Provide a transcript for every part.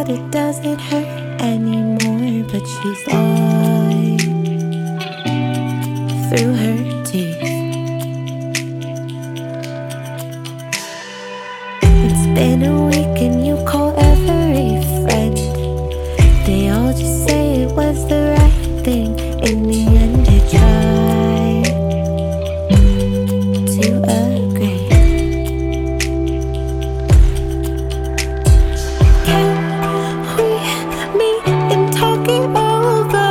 thought it doesn't hurt anymore, but she's lying through her teeth. It's been a week and you call every friend. They all just say it was the right thing. In the end they tried to agree. Can we meet and talk it over?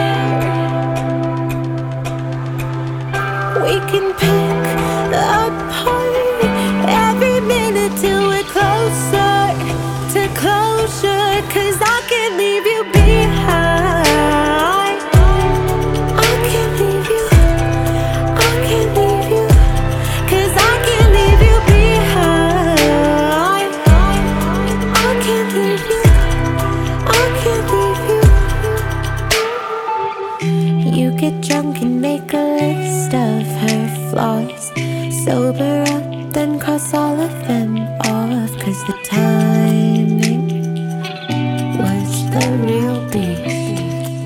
We can pick apart every minute till we're closer to closure. 'Cause I can't leave you behind. I can't leave you, I can't leave you. 'Cause I can't leave you behind. I can't leave you, I can't leave you. You get drunk and make a list of her flaws. Sober up, then cross all of them off. 'Cause the timing was the real beast.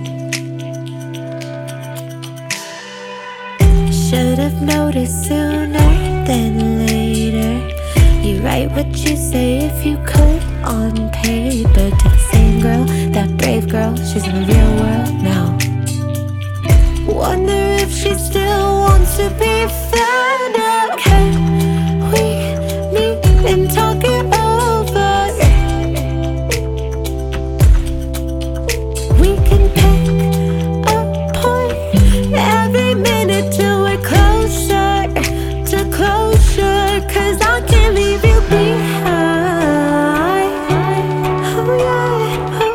Should've noticed sooner than later. You write what you say if you could on paper. To the same girl, that brave girl, she's in the real world now. Wonder if she still wants to be found out. Can we meet and talk it over? We can pick apart every minute till we're closer to closure. 'Cause I can't leave you behind. Oh yeah, oh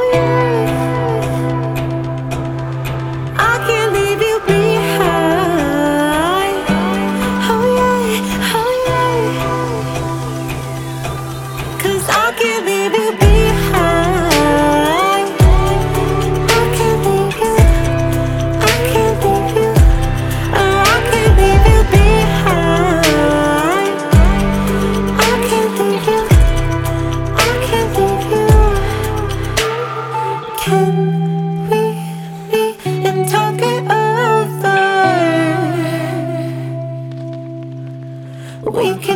yeah. I can't leave you behind. Oh yeah, oh yeah. 'Cause I can't leave you behind. I can't leave you, I can't leave you. Oh, I can't leave you behind. I can't leave you, I can't leave you. Can we meet and talk it over? We can